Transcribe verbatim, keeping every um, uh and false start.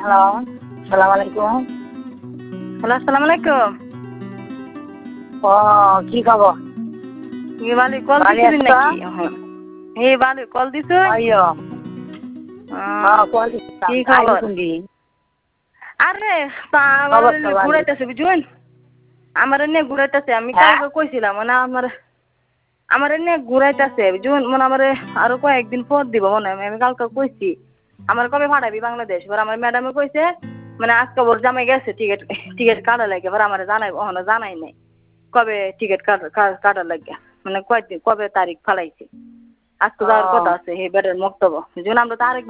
Hello, সালাম আলাইকুম। Hello, আসসালামু আলাইকুম। ও কি খবর? কি বালি কল ভালো দিছিলেন আছো? নাকি এখন? এই বালি কল দিছুন? আইয়ো। হ্যাঁ, কল দিছিলাম। কি আইলি খবর? কোনদি? আরে তা আমার খবর তো নিয়ে ভালো। ঘুরাইতেছে বুঝুন? আমার নিয়ে ঘুরাইতেছে আমি হ্যাঁ? কালকে কইছিলাম মানে আমার আমার নিয়ে ঘুরাইতেছে বুঝুন মানে আমার আরো কয়েকদিন পর দিব মনে হয় আমি কালকে কইছি আমার কবে ভাড়াবি বাংলাদেশ এবার আমার ম্যাডামে কইছে মানে আজকে ওর জামাই গেছে টিকিট টিকিট কাটা লাগে এবার আমার জানাই ওখানে জানাই নাই কবে টিকিট কাটা লাগে মানে কয়দিন কবে তারিখ ফালাইছে আজকে যাওয়ার কথা ও আছে এই বেডের মক্তব্য বুঝুন আমরা তো আরেক